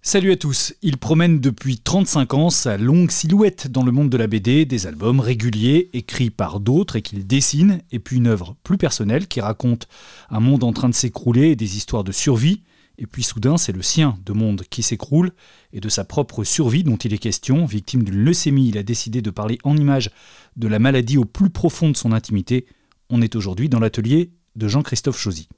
Salut à tous, il promène depuis 35 ans sa longue silhouette dans le monde de la BD, des albums réguliers écrits par d'autres et qu'il dessine, et puis une œuvre plus personnelle qui raconte un monde en train de s'écrouler et des histoires de survie, et puis soudain c'est le sien de monde qui s'écroule, et de sa propre survie dont il est question. Victime d'une leucémie, il a décidé de parler en images de la maladie au plus profond de son intimité. On est aujourd'hui dans l'atelier de Jean-Christophe Chauzy.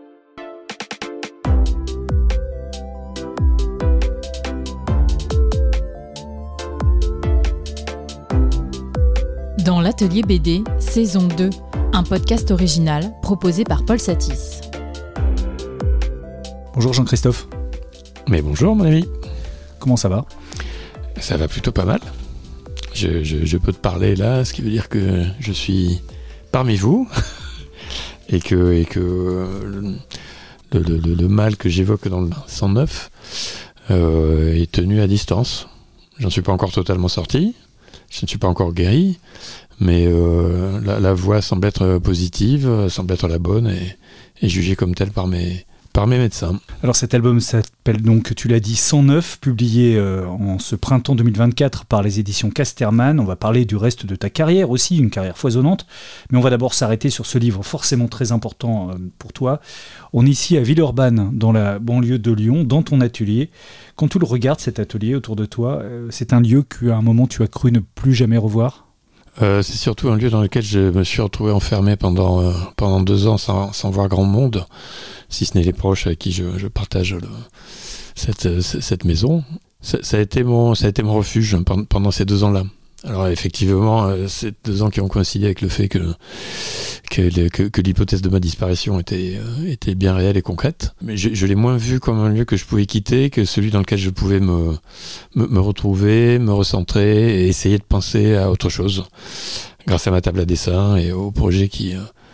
Dans l'Atelier BD, saison 2, un podcast original proposé par Paul Satis. Bonjour Jean-Christophe. Mais bonjour mon ami. Comment ça va ? Ça va plutôt pas mal. Je peux te parler là, ce qui veut dire que je suis parmi vous et que le mal que j'évoque dans le 109 est tenu à distance. J'en suis pas encore totalement sorti. Je ne suis pas encore guéri, mais la voie semble être positive, semble être la bonne et jugée comme telle par mes médecins. Alors cet album s'appelle donc, tu l'as dit, 109, publié en ce printemps 2024 par les éditions Casterman. On va parler du reste de ta carrière aussi, une carrière foisonnante, mais on va d'abord s'arrêter sur ce livre forcément très important pour toi. On est ici à Villeurbanne, dans la banlieue de Lyon, dans ton atelier. Quand tu le regardes, cet atelier autour de toi, c'est un lieu qu'à un moment tu as cru ne plus jamais revoir ? C'est surtout un lieu dans lequel je me suis retrouvé enfermé pendant 2 ans sans voir grand monde, si ce n'est les proches avec qui je partage cette maison. Ça a été mon refuge pendant ces 2 ans-là. Alors effectivement, ces 2 ans qui ont coïncidé avec le fait que l'hypothèse de ma disparition était bien réelle et concrète. Mais je l'ai moins vu comme un lieu que je pouvais quitter que celui dans lequel je pouvais me retrouver, me recentrer et essayer de penser à autre chose. Grâce à ma table à dessin et aux projets qui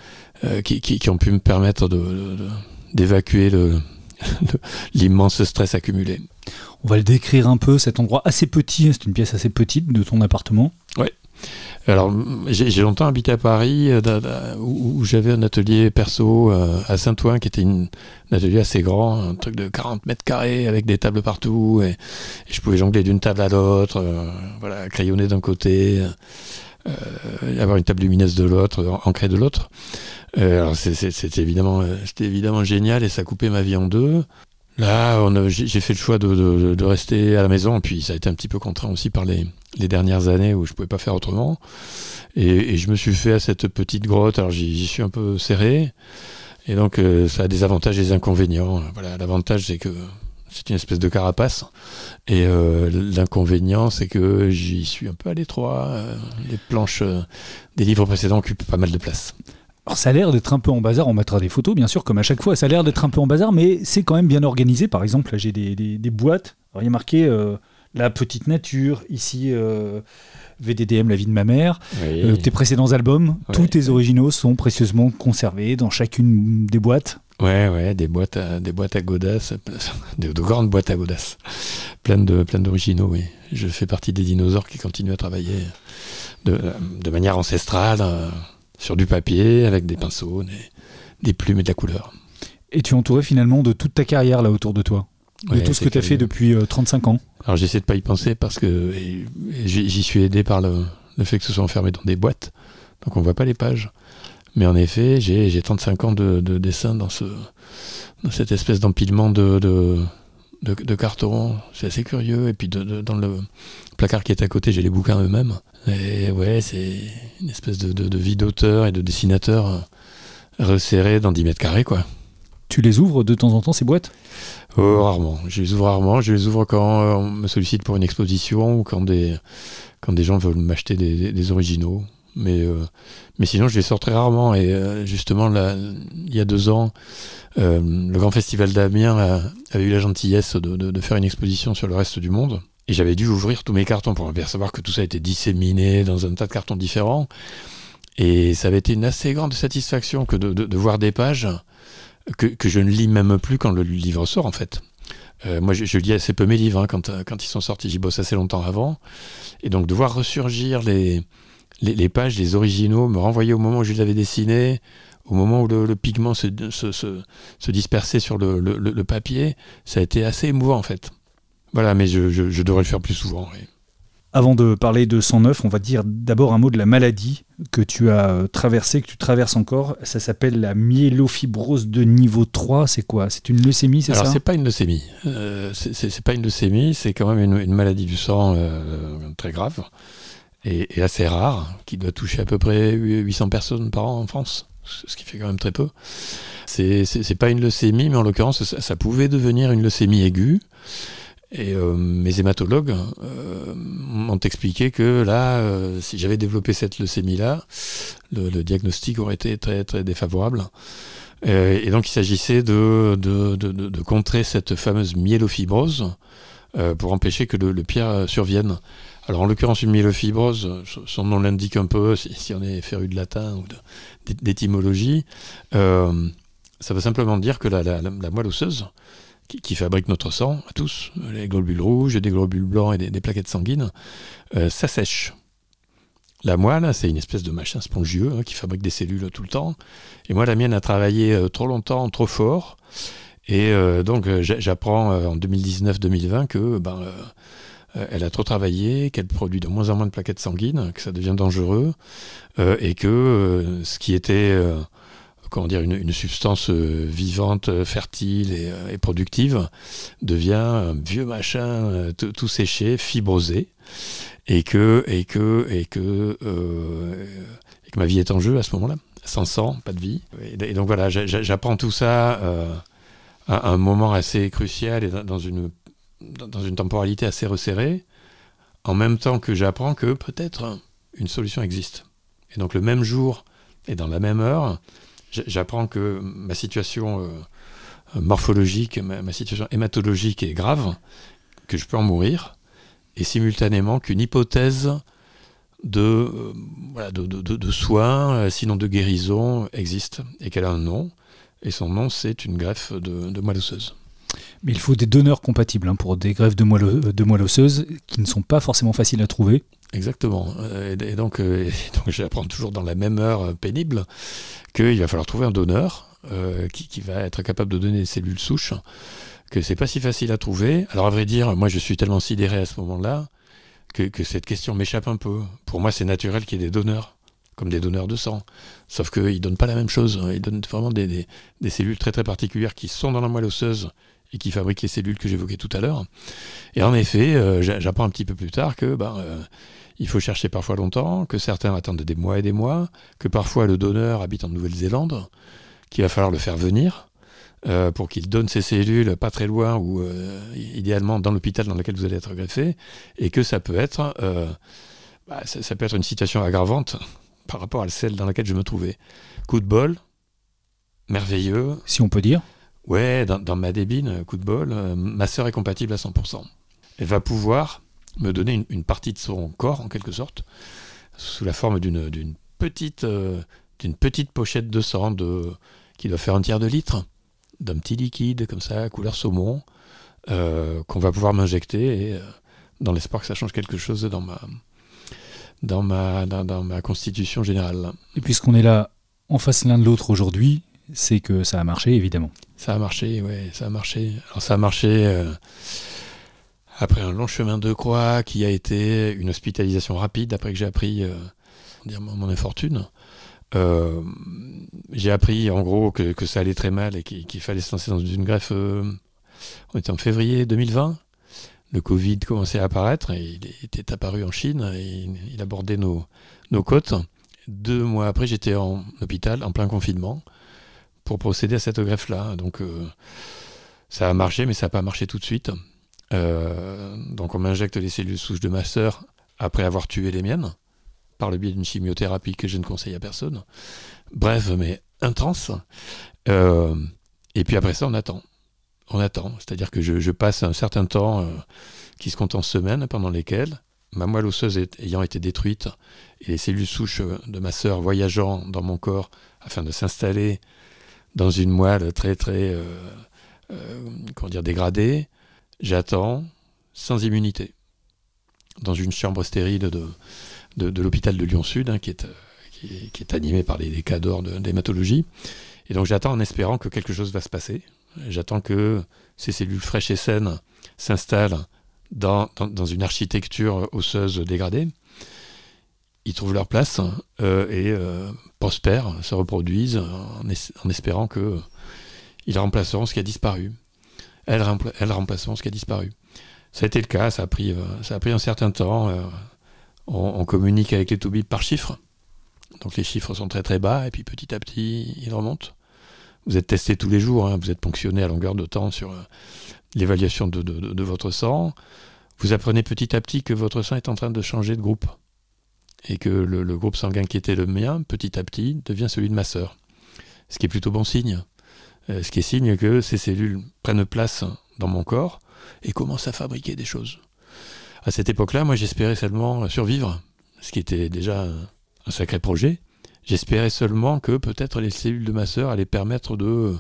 ont pu me permettre d'évacuer l'immense stress accumulé. On va le décrire un peu, cet endroit assez petit, c'est une pièce assez petite de ton appartement. Ouais. Alors, j'ai longtemps habité à Paris, où j'avais un atelier perso à Saint-Ouen, qui était un atelier assez grand, un truc de 40 mètres carrés, avec des tables partout, et je pouvais jongler d'une table à l'autre, crayonner d'un côté, avoir une table lumineuse de l'autre, ancrée de l'autre. Alors c'était évidemment génial, et ça coupait ma vie en deux. Là, j'ai fait le choix de rester à la maison, puis ça a été un petit peu contraint aussi par les dernières années où je pouvais pas faire autrement. Et je me suis fait à cette petite grotte, alors j'y suis un peu serré, et donc ça a des avantages et des inconvénients. Voilà, l'avantage c'est que c'est une espèce de carapace, et l'inconvénient c'est que j'y suis un peu à l'étroit. Les planches des livres précédents occupent pas mal de place. Alors ça a l'air d'être un peu en bazar, on mettra des photos bien sûr comme à chaque fois, ça a l'air d'être un peu en bazar, mais c'est quand même bien organisé. Par exemple là j'ai des boîtes, alors il y a marqué La Petite Nature, ici VDDM, La Vie de ma mère, oui. Tes précédents albums, ouais, tous tes originaux sont précieusement conservés dans chacune des boîtes. Ouais, des boîtes à godasses, de grandes boîtes à godasses, plein d'originaux, oui. Je fais partie des dinosaures qui continuent à travailler de manière ancestrale, sur du papier, avec des pinceaux, des plumes et de la couleur. Et tu es entouré finalement de toute ta carrière là autour de toi, de tout ce que tu as fait depuis 35 ans. Alors j'essaie de pas y penser parce que j'y suis aidé par le fait que ce soit enfermé dans des boîtes, donc on voit pas les pages. Mais en effet, j'ai 35 ans de dessin dans cette espèce d'empilement de cartons. C'est assez curieux. Et puis dans le placard qui est à côté, j'ai les bouquins eux-mêmes. Et ouais, c'est une espèce de vie d'auteur et de dessinateur resserrée dans 10 mètres carrés, quoi. Tu les ouvres de temps en temps, ces boîtes ? Oh, rarement. Je les ouvre rarement. Je les ouvre quand on me sollicite pour une exposition ou quand des gens veulent m'acheter des originaux. Mais sinon, je les sors très rarement. Et justement, là, il y a 2 ans, le Grand Festival d'Amiens avait eu la gentillesse de faire une exposition sur le reste du monde. Et j'avais dû ouvrir tous mes cartons pour m'apercevoir que tout ça était disséminé dans un tas de cartons différents. Et ça avait été une assez grande satisfaction que de voir des pages que je ne lis même plus quand le livre sort, en fait. Moi, je lis assez peu mes livres hein, quand ils sont sortis. J'y bosse assez longtemps avant. Et donc, de voir ressurgir les pages, les originaux, me renvoyer au moment où je les avais dessinés, au moment où le pigment se dispersait sur le papier, ça a été assez émouvant, en fait. Voilà, mais je devrais le faire plus souvent. Oui. Avant de parler de 109, on va dire d'abord un mot de la maladie que tu as traversée, que tu traverses encore. Ça s'appelle la myélofibrose de niveau 3. C'est quoi ? C'est une leucémie, c'est ça ? Alors, c'est pas une leucémie. C'est pas une leucémie, c'est quand même une maladie du sang très grave et assez rare, qui doit toucher à peu près 800 personnes par an en France, ce qui fait quand même très peu. C'est pas une leucémie, mais en l'occurrence, ça pouvait devenir une leucémie aiguë. Et mes hématologues m'ont expliqué que là, si j'avais développé cette leucémie-là, le diagnostic aurait été très, très défavorable. Et donc il s'agissait de contrer cette fameuse myélofibrose pour empêcher que le pire survienne. Alors en l'occurrence, une myélofibrose, son nom l'indique un peu, si on est féru de latin ou d'étymologie, ça veut simplement dire que la moelle osseuse, qui fabrique notre sang, à tous, les globules rouges, des globules blancs et des plaquettes sanguines, ça sèche. La moelle, c'est une espèce de machin spongieux qui fabrique des cellules tout le temps. Et moi, la mienne a travaillé trop longtemps, trop fort. Et donc, j'apprends en 2019-2020 que elle a trop travaillé, qu'elle produit de moins en moins de plaquettes sanguines, que ça devient dangereux, et que ce qui était... une substance vivante, fertile et productive devient un vieux machin tout séché, fibrosé, et que ma vie est en jeu à ce moment-là. Sans sang, pas de vie. Et donc voilà, j'apprends tout ça à un moment assez crucial et dans une temporalité assez resserrée, en même temps que j'apprends que peut-être une solution existe. Et donc le même jour et dans la même heure, j'apprends que ma situation morphologique, ma situation hématologique est grave, que je peux en mourir, et simultanément qu'une hypothèse de soins, sinon de guérison, existe, et qu'elle a un nom, et son nom, c'est une greffe de moelle osseuse. Mais il faut des donneurs compatibles pour des greffes de moelle osseuse qui ne sont pas forcément faciles à trouver. Exactement. Et donc j'apprends toujours dans la même heure pénible qu'il va falloir trouver un donneur qui va être capable de donner des cellules souches, que c'est pas si facile à trouver. Alors à vrai dire, moi je suis tellement sidéré à ce moment-là que cette question m'échappe un peu. Pour moi, c'est naturel qu'il y ait des donneurs, comme des donneurs de sang. Sauf qu'ils ne donnent pas la même chose. Ils donnent vraiment des cellules très très particulières qui sont dans la moelle osseuse et qui fabriquent les cellules que j'évoquais tout à l'heure. Et en effet, j'apprends un petit peu plus tard que il faut chercher parfois longtemps, que certains attendent des mois et des mois, que parfois le donneur habite en Nouvelle-Zélande, qu'il va falloir le faire venir pour qu'il donne ses cellules pas très loin ou idéalement dans l'hôpital dans lequel vous allez être greffé, et que ça peut être ça peut être une situation aggravante par rapport à celle dans laquelle je me trouvais. Coup de bol, merveilleux. Si on peut dire. Ouais, dans ma débine, coup de bol, ma sœur est compatible à 100%. Elle va pouvoir me donner une partie de son corps, en quelque sorte, sous la forme d'une petite pochette de sang qui doit faire 1/3 de litre, d'un petit liquide comme ça, couleur saumon, qu'on va pouvoir m'injecter, et, dans l'espoir que ça change quelque chose dans ma constitution générale. Et puisqu'on est là en face l'un de l'autre aujourd'hui, c'est que ça a marché, évidemment. Ça a marché, ouais, ça a marché. Alors ça a marché après un long chemin de croix qui a été une hospitalisation rapide après que j'ai appris mon infortune. J'ai appris en gros que ça allait très mal et qu'il fallait se lancer dans une greffe. On était en février 2020. Le Covid commençait à apparaître et il était apparu en Chine et il abordait nos côtes. 2 mois après, j'étais en hôpital, en plein confinement, pour procéder à cette greffe-là. Donc ça a marché, mais ça n'a pas marché tout de suite. Donc on m'injecte les cellules souches de ma sœur après avoir tué les miennes, par le biais d'une chimiothérapie que je ne conseille à personne. Bref, mais intense. Et puis après ça, on attend. C'est-à-dire que je passe un certain temps qui se compte en semaines, pendant lesquelles ma moelle osseuse ayant été détruite et les cellules souches de ma sœur voyageant dans mon corps afin de s'installer dans une moelle très très dégradée, j'attends sans immunité dans une chambre stérile de l'hôpital de Lyon-Sud, qui est animé par des cadors d'hématologie. Et donc j'attends en espérant que quelque chose va se passer. J'attends que ces cellules fraîches et saines s'installent dans une architecture osseuse dégradée, ils trouvent leur place et prospèrent, se reproduisent en espérant qu'ils remplaceront ce qui a disparu. Elles remplaceront ce qui a disparu. Ça a été le cas, ça a pris un certain temps. On communique avec les toubibs par chiffres. Donc les chiffres sont très très bas et puis petit à petit, ils remontent. Vous êtes testé tous les jours, hein, vous êtes ponctionné à longueur de temps sur l'évaluation de votre sang. Vous apprenez petit à petit que votre sang est en train de changer de groupe. Et que le groupe sanguin qui était le mien, petit à petit, devient celui de ma sœur. Ce qui est plutôt bon signe. Ce qui est signe que ces cellules prennent place dans mon corps et commencent à fabriquer des choses. À cette époque-là, moi, j'espérais seulement survivre, ce qui était déjà un sacré projet. J'espérais seulement que peut-être les cellules de ma sœur allaient permettre de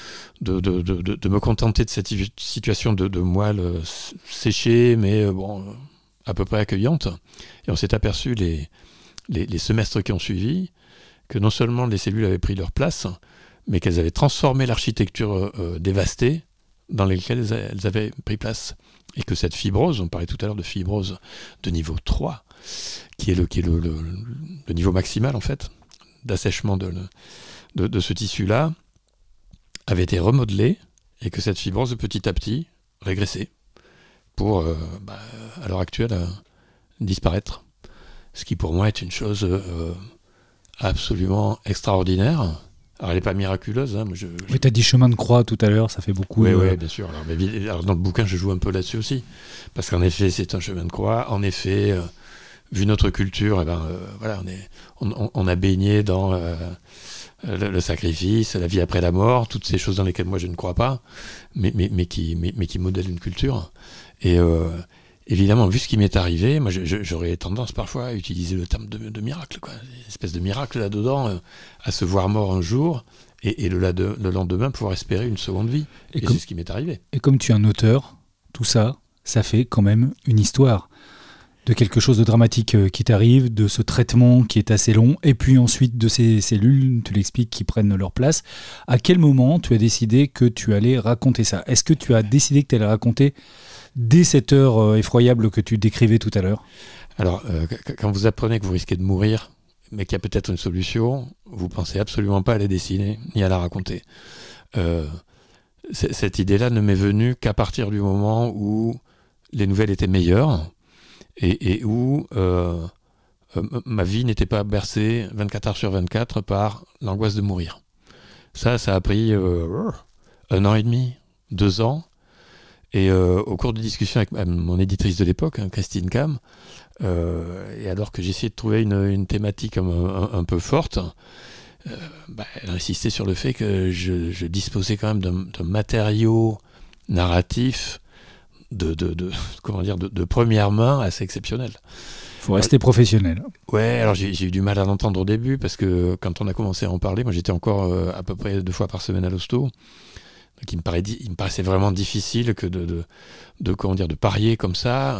me contenter de cette situation de moelle séchée, mais à peu près accueillante. Et on s'est aperçu les semestres qui ont suivi que non seulement les cellules avaient pris leur place, mais qu'elles avaient transformé l'architecture dévastée dans laquelle elles avaient pris place. Et que cette fibrose, on parlait tout à l'heure de fibrose de niveau 3, qui est le niveau maximal en fait, d'assèchement de ce tissu-là, avait été remodelée et que cette fibrose petit à petit régressait pour, à l'heure actuelle, disparaître. Ce qui pour moi est une chose absolument extraordinaire. Alors elle n'est pas miraculeuse. Hein, Oui, tu as dit chemin de croix tout à l'heure, ça fait beaucoup. Oui, bien sûr. Alors, dans le bouquin, je joue un peu là-dessus aussi. Parce qu'en effet, c'est un chemin de croix. En effet, vu notre culture, on a baigné dans le sacrifice, la vie après la mort, toutes ces choses dans lesquelles moi je ne crois pas, mais qui modèlent une culture. Et évidemment, vu ce qui m'est arrivé, moi j'aurais tendance parfois à utiliser le terme de miracle, quoi. Une espèce de miracle là-dedans, à se voir mort un jour et le lendemain pouvoir espérer une seconde vie. Et c'est ce qui m'est arrivé. Et comme tu es un auteur, tout ça fait quand même une histoire de quelque chose de dramatique qui t'arrive, de ce traitement qui est assez long, et puis ensuite de ces cellules, tu l'expliques, qui prennent leur place. À quel moment tu as décidé que tu allais raconter ça ? Est-ce que tu as décidé que tu allais raconter dès cette heure effroyable que tu décrivais tout à l'heure ? Alors, quand vous apprenez que vous risquez de mourir, mais qu'il y a peut-être une solution, vous pensez absolument pas à la dessiner, ni à la raconter. Cette idée-là ne m'est venue qu'à partir du moment où les nouvelles étaient meilleures, et où ma vie n'était pas bercée 24 heures sur 24 par l'angoisse de mourir. Ça a pris 1 an et demi, 2 ans, et au cours de discussions avec mon éditrice de l'époque, Christine Cam, et alors que j'essayais de trouver une thématique un peu forte, elle insistait sur le fait que je disposais quand même d'un matériau narratif de première main assez exceptionnel. Faut rester professionnel. Ouais, alors j'ai eu du mal à l'entendre au début parce que quand on a commencé à en parler, moi j'étais encore à peu près 2 fois par semaine à l'hosto. Donc il me paraissait vraiment difficile que de parier comme ça,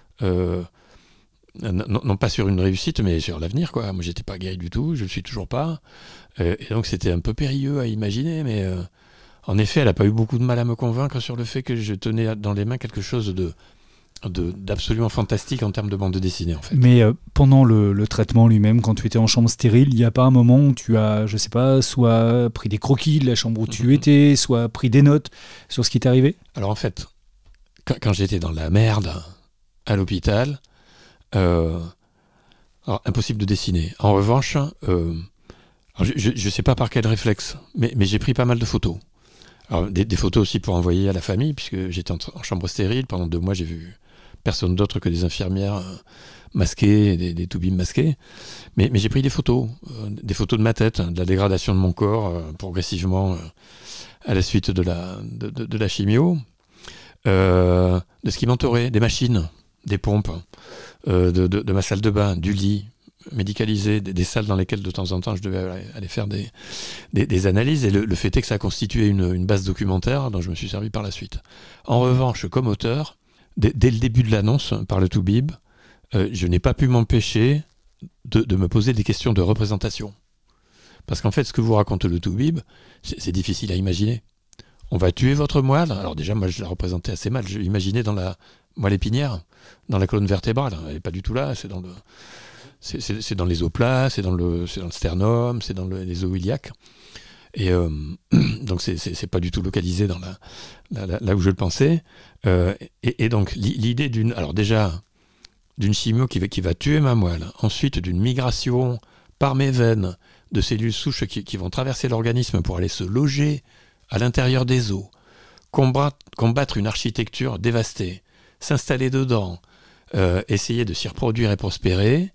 non pas sur une réussite, mais sur l'avenir, quoi. Moi j'étais pas guéri du tout, je le suis toujours pas. Et donc c'était un peu périlleux à imaginer, mais en effet, elle n'a pas eu beaucoup de mal à me convaincre sur le fait que je tenais dans les mains quelque chose d'absolument fantastique en termes de bande dessinée, en fait. Mais pendant le traitement lui-même, quand tu étais en chambre stérile, il n'y a pas un moment où tu as, je sais pas, soit pris des croquis de la chambre où tu étais, soit pris des notes sur ce qui t'est arrivé ? Alors en fait, quand j'étais dans la merde à l'hôpital, alors, impossible de dessiner. En revanche, je ne sais pas par quel réflexe, mais j'ai pris pas mal de photos. Alors, des photos aussi pour envoyer à la famille, puisque j'étais en chambre stérile. Pendant 2 mois, j'ai vu personne d'autre que des infirmières masquées, des toubibs masqués. Mais j'ai pris des photos de ma tête, de la dégradation de mon corps progressivement à la suite de la chimio, de ce qui m'entourait, des machines, des pompes, de ma salle de bain, du lit médicalisé, des salles dans lesquelles de temps en temps je devais aller faire des analyses, et le fait est que ça a constitué une base documentaire dont je me suis servi par la suite. En revanche, comme auteur, dès le début de l'annonce par le Toubib, je n'ai pas pu m'empêcher de me poser des questions de représentation. Parce qu'en fait, ce que vous raconte le Toubib, c'est difficile à imaginer. On va tuer votre moelle. Alors déjà, moi, je la représentais assez mal. Je l'imaginais dans la moelle épinière, dans la colonne vertébrale. Elle n'est pas du tout là, c'est dans les os plats, c'est dans le sternum, c'est dans les os iliaques. Et donc c'est pas du tout localisé dans là où je le pensais. Et donc l'idée d'une chimio qui va tuer ma moelle, ensuite d'une migration par mes veines de cellules souches qui vont traverser l'organisme pour aller se loger à l'intérieur des os, combattre une architecture dévastée, s'installer dedans, essayer de s'y reproduire et prospérer,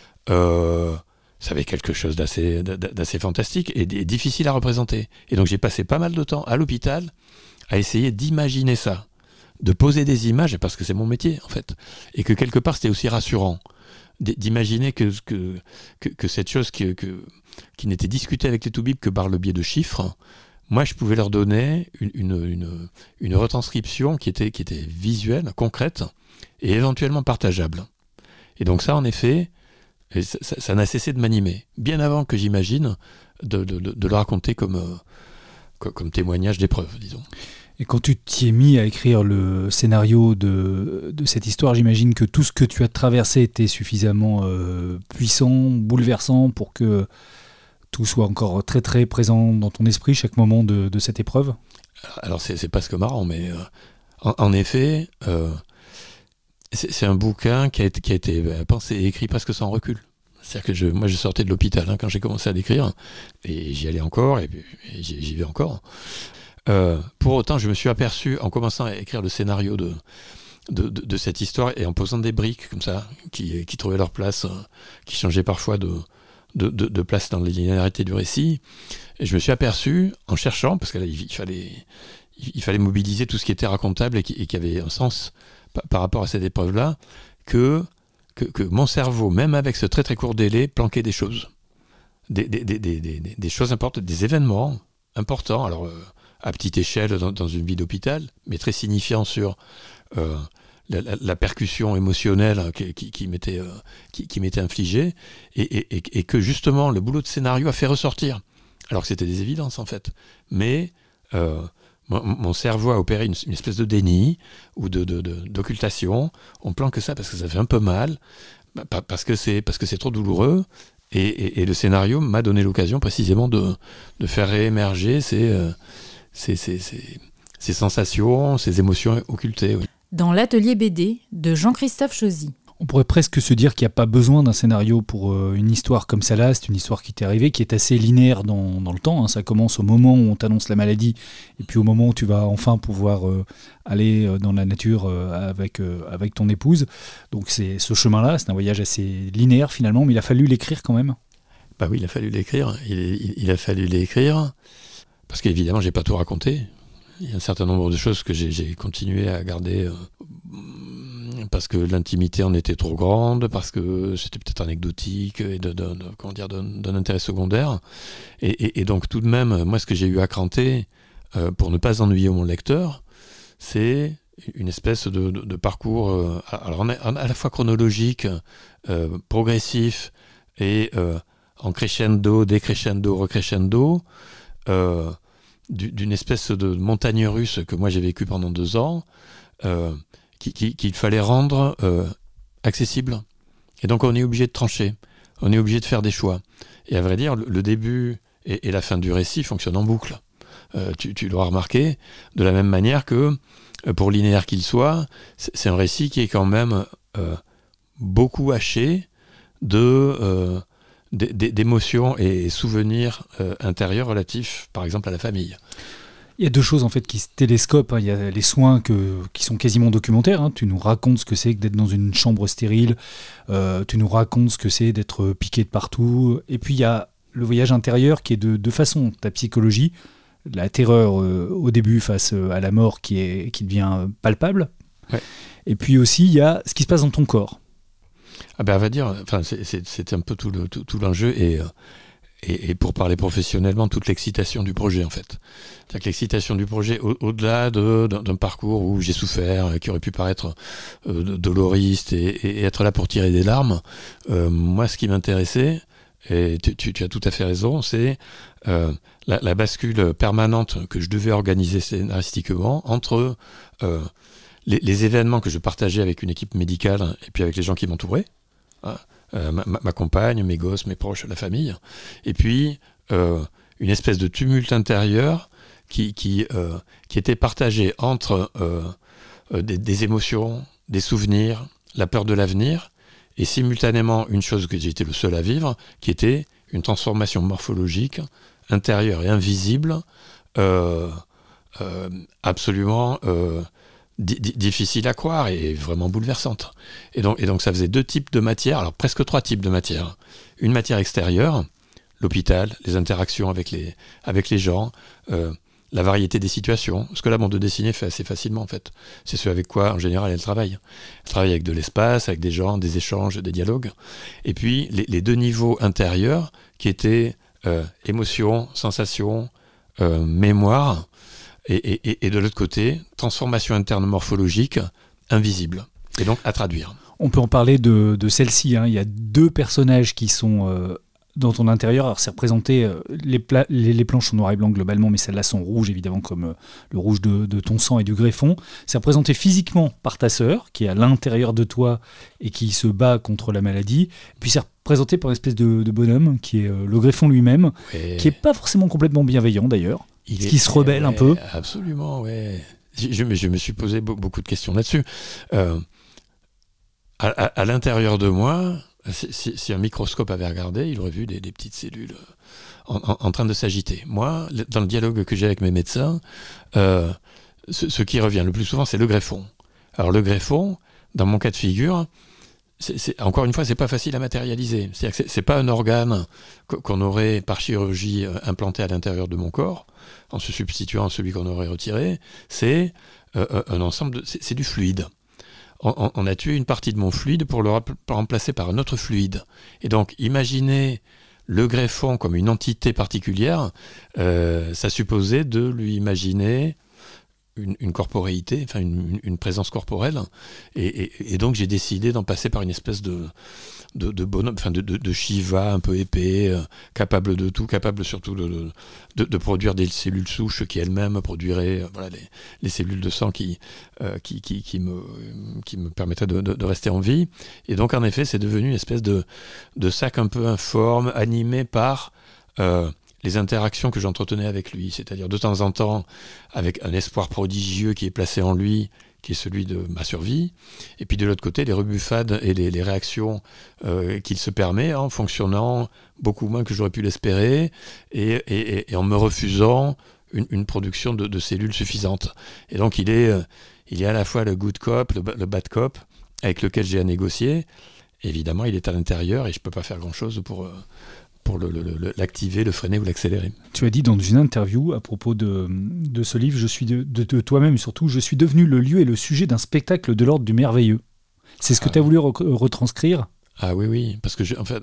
ça avait quelque chose d'assez fantastique et difficile à représenter. Et donc j'ai passé pas mal de temps à l'hôpital à essayer d'imaginer ça, de poser des images, parce que c'est mon métier en fait, et que quelque part c'était aussi rassurant d'imaginer que cette chose qui n'était discutée avec les toubibs que par le biais de chiffres, moi je pouvais leur donner une retranscription qui était visuelle, concrète et éventuellement partageable. Et donc ça en effet, ça n'a cessé de m'animer, bien avant que j'imagine de le raconter comme témoignage d'épreuve, disons. Et quand tu t'y es mis à écrire le scénario de cette histoire, j'imagine que tout ce que tu as traversé était suffisamment puissant, bouleversant pour que tout soit encore très très présent dans ton esprit chaque moment de cette épreuve. Alors c'est pas ce que marrant, mais en effet, c'est un bouquin qui a été pensé et écrit presque sans recul. C'est-à-dire que moi je sortais de l'hôpital quand j'ai commencé à l'écrire, et j'y allais encore, et j'y vais encore. Pour autant, je me suis aperçu, en commençant à écrire le scénario de cette histoire, et en posant des briques comme ça, qui trouvaient leur place, qui changeaient parfois de place dans les linéarités du récit, et je me suis aperçu, en cherchant, parce qu'il fallait mobiliser tout ce qui était racontable et qui avait un sens par rapport à cette épreuve-là, que mon cerveau, même avec ce très très court délai, planquait des choses. Des choses importantes, des événements importants, alors à petite échelle dans une vie d'hôpital, mais très signifiant sur la percussion émotionnelle qui m'était infligée, et que justement le boulot de scénario a fait ressortir, alors que c'était des évidences en fait, mais mon cerveau a opéré une espèce de déni ou d'occultation. On planque ça parce que ça fait un peu mal, parce que c'est trop douloureux, et le scénario m'a donné l'occasion précisément de faire réémerger ces sensations, ces émotions occultées. Oui. Dans l'atelier BD de Jean-Christophe Chauzy. On pourrait presque se dire qu'il n'y a pas besoin d'un scénario pour une histoire comme celle-là. C'est une histoire qui t'est arrivée, qui est assez linéaire dans le temps. Hein. Ça commence au moment où on t'annonce la maladie, et puis au moment où tu vas enfin pouvoir aller dans la nature avec ton épouse. Donc c'est ce chemin-là, c'est un voyage assez linéaire finalement, mais il a fallu l'écrire quand même. Bah oui, il a fallu l'écrire. Il a fallu l'écrire, parce qu'évidemment, j'ai pas tout raconté. Il y a un certain nombre de choses que j'ai continué à garder parce que l'intimité en était trop grande, parce que c'était peut-être anecdotique et d'un intérêt secondaire. Et donc tout de même, moi ce que j'ai eu à cranter, pour ne pas ennuyer mon lecteur, c'est une espèce de parcours alors à la fois chronologique, progressif, et en crescendo, décrescendo, recrescendo, d'une espèce de montagne russe que moi j'ai vécu pendant 2 ans, qu'il fallait rendre accessible. Et donc on est obligé de trancher, on est obligé de faire des choix. Et à vrai dire, le début et la fin du récit fonctionnent en boucle. Tu l'auras remarqué, de la même manière que, pour linéaire qu'il soit, c'est un récit qui est quand même beaucoup haché d'émotions et souvenirs intérieurs relatifs, par exemple, à la famille. Il y a 2 choses en fait qui se télescopent. Hein. Il y a les soins qui sont quasiment documentaires. Hein. Tu nous racontes ce que c'est que d'être dans une chambre stérile. Tu nous racontes ce que c'est d'être piqué de partout. Et puis il y a le voyage intérieur qui est de façon ta psychologie, la terreur au début face à la mort qui devient palpable. Ouais. Et puis aussi il y a ce qui se passe dans ton corps. Ah ben, on va dire, enfin, c'est un peu tout l'enjeu, et pour parler professionnellement, toute l'excitation du projet en fait. C'est-à-dire que l'excitation du projet, au-delà d'un parcours où j'ai souffert, qui aurait pu paraître doloriste et être là pour tirer des larmes, moi ce qui m'intéressait, et tu as tout à fait raison, c'est la bascule permanente que je devais organiser scénaristiquement entre les événements que je partageais avec une équipe médicale et puis avec les gens qui m'entouraient, ma compagne, mes gosses, mes proches, la famille, et puis une espèce de tumulte intérieur qui était partagé entre des émotions, des souvenirs, la peur de l'avenir, et simultanément une chose que j'étais le seul à vivre, qui était une transformation morphologique intérieure et invisible, absolument difficile à croire et vraiment bouleversante. Et donc ça faisait 2 types de matière, alors presque 3 types de matière. Une matière extérieure, l'hôpital, les interactions avec les gens, la variété des situations. Ce que la bande dessinée fait assez facilement, en fait. C'est ce avec quoi, en général, elle travaille. Elle travaille avec de l'espace, avec des gens, des échanges, des dialogues. Et puis, les 2 niveaux intérieurs, qui étaient émotion, sensation, mémoire, et de l'autre côté, transformation interne morphologique, invisible. Et donc, à traduire. On peut en parler de celle-ci. Il y a 2 personnages qui sont dans ton intérieur. Alors, c'est représenté, les planches sont noir et blanc globalement, mais celles-là sont rouges, évidemment, comme le rouge de ton sang et du greffon. C'est représenté physiquement par ta sœur, qui est à l'intérieur de toi et qui se bat contre la maladie. Et puis, c'est représenté par une espèce de bonhomme, qui est le greffon lui-même, qui n'est pas forcément complètement bienveillant, d'ailleurs. Qui se rebelle un peu. Absolument, ouais. Je me suis posé beaucoup de questions là-dessus. À l'intérieur de moi, si un microscope avait regardé, il aurait vu des petites cellules en train de s'agiter. Moi, dans le dialogue que j'ai avec mes médecins, ce qui revient le plus souvent, c'est le greffon. Alors le greffon, dans mon cas de figure, encore une fois, c'est pas facile à matérialiser. C'est-à-dire que c'est pas un organe qu'on aurait par chirurgie implanté à l'intérieur de mon corps, en se substituant à celui qu'on aurait retiré. C'est un ensemble c'est du fluide. On a tué une partie de mon fluide pour le remplacer par un autre fluide. Et donc, imaginez le greffon comme une entité particulière, ça supposait de lui imaginer une corporéité, enfin une présence corporelle, et donc j'ai décidé d'en passer par une espèce de bonhomme, enfin de Shiva un peu épais, capable de tout, capable surtout de produire des cellules souches qui elles-mêmes produiraient les cellules de sang qui me permettraient de rester en vie. Et donc en effet, c'est devenu une espèce de sac un peu informe, animé par les interactions que j'entretenais avec lui, c'est-à-dire de temps en temps avec un espoir prodigieux qui est placé en lui, qui est celui de ma survie, et puis de l'autre côté, les rebuffades et les réactions qu'il se permet en fonctionnant beaucoup moins que j'aurais pu l'espérer, et en me refusant une production de cellules suffisantes. Et donc il est à la fois le good cop, le bad cop, avec lequel j'ai à négocier. Évidemment, il est à l'intérieur, et je ne peux pas faire grand-chose pour l'activer, le freiner ou l'accélérer. Tu as dit dans une interview à propos de ce livre, je suis de toi-même surtout, je suis devenu le lieu et le sujet d'un spectacle de l'ordre du merveilleux. C'est ce que tu as voulu retranscrire ? Ah oui, parce que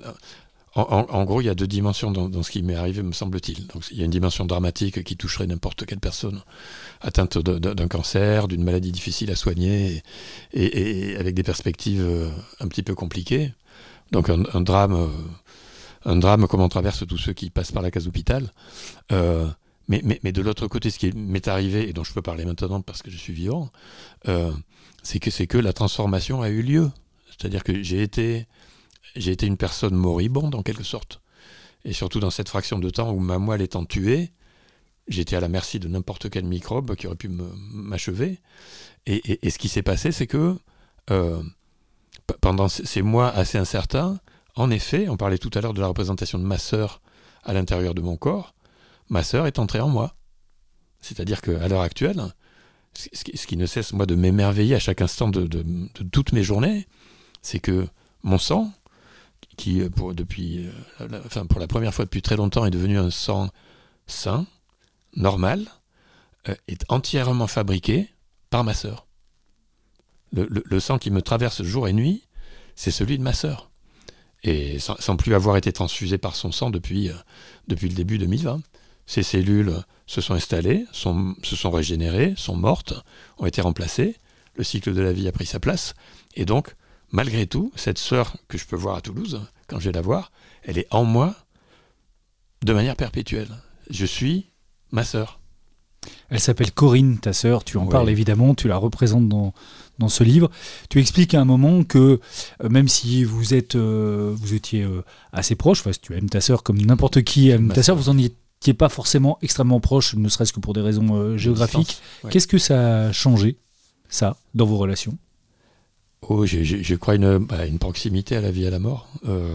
en gros, il y a 2 dimensions dans ce qui m'est arrivé, me semble-t-il. Donc, il y a une dimension dramatique qui toucherait n'importe quelle personne atteinte d'un cancer, d'une maladie difficile à soigner, et avec des perspectives un petit peu compliquées. Donc un drame comme on traverse tous ceux qui passent par la case hôpital. Mais de l'autre côté, ce qui m'est arrivé, et dont je peux parler maintenant parce que je suis vivant, c'est que la transformation a eu lieu. C'est-à-dire que j'ai été une personne moribonde, en quelque sorte. Et surtout dans cette fraction de temps où ma moelle étant tuée, j'étais à la merci de n'importe quel microbe qui aurait pu m'achever. Et ce qui s'est passé, c'est que pendant ces mois assez incertains, en effet, on parlait tout à l'heure de la représentation de ma sœur à l'intérieur de mon corps. Ma sœur est entrée en moi. C'est-à-dire qu'à l'heure actuelle, ce qui ne cesse, moi, de m'émerveiller à chaque instant de toutes mes journées, c'est que mon sang, qui pour la première fois depuis très longtemps est devenu un sang sain, normal, est entièrement fabriqué par ma sœur. Le sang qui me traverse jour et nuit, c'est celui de ma sœur. Et sans plus avoir été transfusé par son sang depuis le début 2020. Ces cellules se sont installées, se sont régénérées, sont mortes, ont été remplacées, le cycle de la vie a pris sa place, et donc, malgré tout, cette sœur que je peux voir à Toulouse, quand je vais la voir, elle est en moi de manière perpétuelle. Je suis ma sœur. Elle s'appelle Corinne, ta sœur, tu en parles évidemment, tu la représentes dans ce livre. Tu expliques à un moment que même si vous étiez assez proches, tu aimes ta sœur comme n'importe qui aime ta sœur, vous en étiez pas forcément extrêmement proches, ne serait-ce que pour des raisons géographiques. Qu'est-ce que ça a changé, ça, dans vos relations ? Je crois une proximité à la vie et à la mort.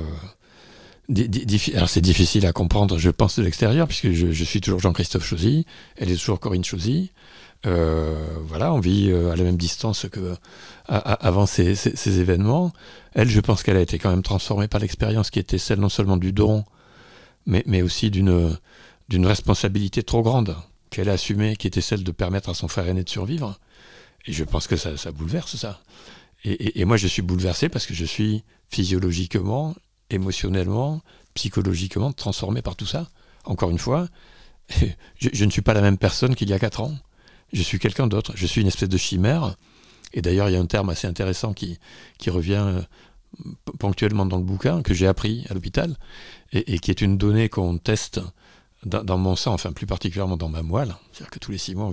Alors c'est difficile à comprendre, je pense, de l'extérieur, puisque je suis toujours Jean-Christophe Chauzy, elle est toujours Corinne Chauzy. On vit à la même distance que avant ces événements. Elle, je pense qu'elle a été quand même transformée par l'expérience qui était celle non seulement du don, mais aussi d'une responsabilité trop grande qu'elle a assumée, qui était celle de permettre à son frère aîné de survivre. Et je pense que ça bouleverse ça. Et moi, je suis bouleversé parce que je suis physiologiquement, émotionnellement, psychologiquement transformé par tout ça. Encore une fois, je ne suis pas la même personne qu'il y a 4 ans. Je suis quelqu'un d'autre. Je suis une espèce de chimère. Et d'ailleurs, il y a un terme assez intéressant qui revient ponctuellement dans le bouquin, que j'ai appris à l'hôpital, et qui est une donnée qu'on teste dans mon sang, enfin plus particulièrement dans ma moelle. C'est-à-dire que tous les 6 mois,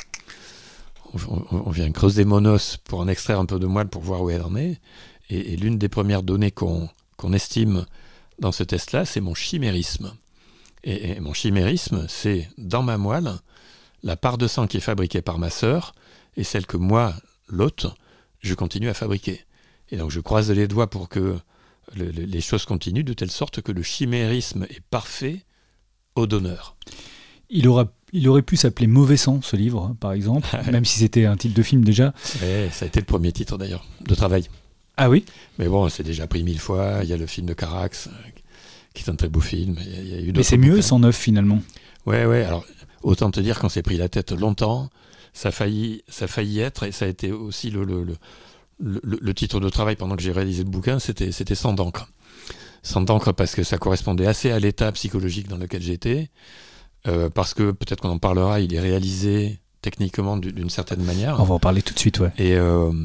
on vient creuser mon os pour en extraire un peu de moelle pour voir où elle en est. Et l'une des premières données qu'on estime dans ce test-là, c'est mon chimérisme. Et mon chimérisme, c'est dans ma moelle, la part de sang qui est fabriquée par ma sœur et celle que moi, l'hôte, je continue à fabriquer. Et donc je croise les doigts pour que les choses continuent de telle sorte que le chimérisme est parfait au donneur. Il aurait pu s'appeler Mauvais sang, ce livre, par exemple, même si c'était un titre de film déjà. Ouais, ça a été le premier titre d'ailleurs, de travail. Ah oui ? Mais bon, c'est déjà pris 1000 fois. Il y a le film de Carax, qui est un très beau film. Il y a eu mais c'est mieux 109 finalement. Ouais. Alors, autant te dire qu'on s'est pris la tête longtemps. Ça a failli être, et ça a été aussi le titre de travail pendant que j'ai réalisé le bouquin, c'était Sang d'encre. Sang d'encre parce que ça correspondait assez à l'état psychologique dans lequel j'étais. Parce que, peut-être qu'on en parlera, il est réalisé techniquement d'une certaine manière. On va en parler tout de suite, ouais. Et...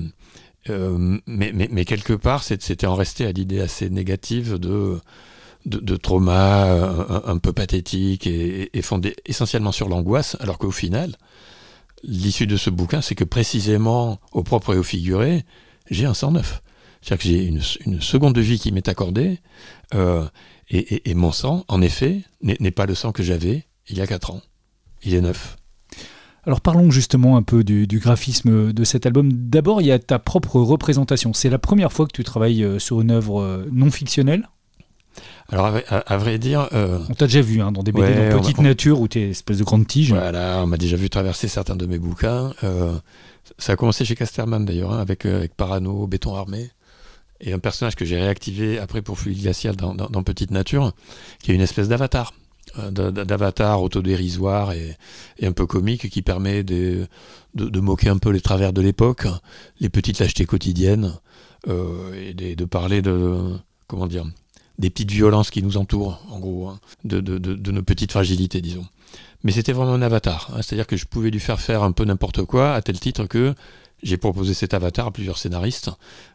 mais quelque part, c'était en resté à l'idée assez négative de trauma un peu pathétique et fondé essentiellement sur l'angoisse, alors qu'au final, l'issue de ce bouquin, c'est que précisément, au propre et au figuré, j'ai un 109. C'est-à-dire que j'ai une seconde vie qui m'est accordée, et mon sang, en effet, n'est pas le sang que j'avais il y a 4 ans. Il est neuf. Alors parlons justement un peu du graphisme de cet album. D'abord, il y a ta propre représentation. C'est la première fois que tu travailles sur une œuvre non fictionnelle ? Alors à vrai dire... On t'a déjà vu dans des BD dans Petite Nature où tu es une espèce de grande tige. Voilà, on m'a déjà vu traverser certains de mes bouquins. Ça a commencé chez Casterman d'ailleurs, avec Parano, Béton Armé, et un personnage que j'ai réactivé après pour Fluide Glacial dans Petite Nature, qui est une espèce d'avatar. D'avatar autodérisoire et un peu comique qui permet de moquer un peu les travers de l'époque, les petites lâchetés quotidiennes, et de parler des petites violences qui nous entourent, en gros, de nos petites fragilités, disons. Mais c'était vraiment un avatar, c'est-à-dire que je pouvais lui faire un peu n'importe quoi, à tel titre que j'ai proposé cet avatar à plusieurs scénaristes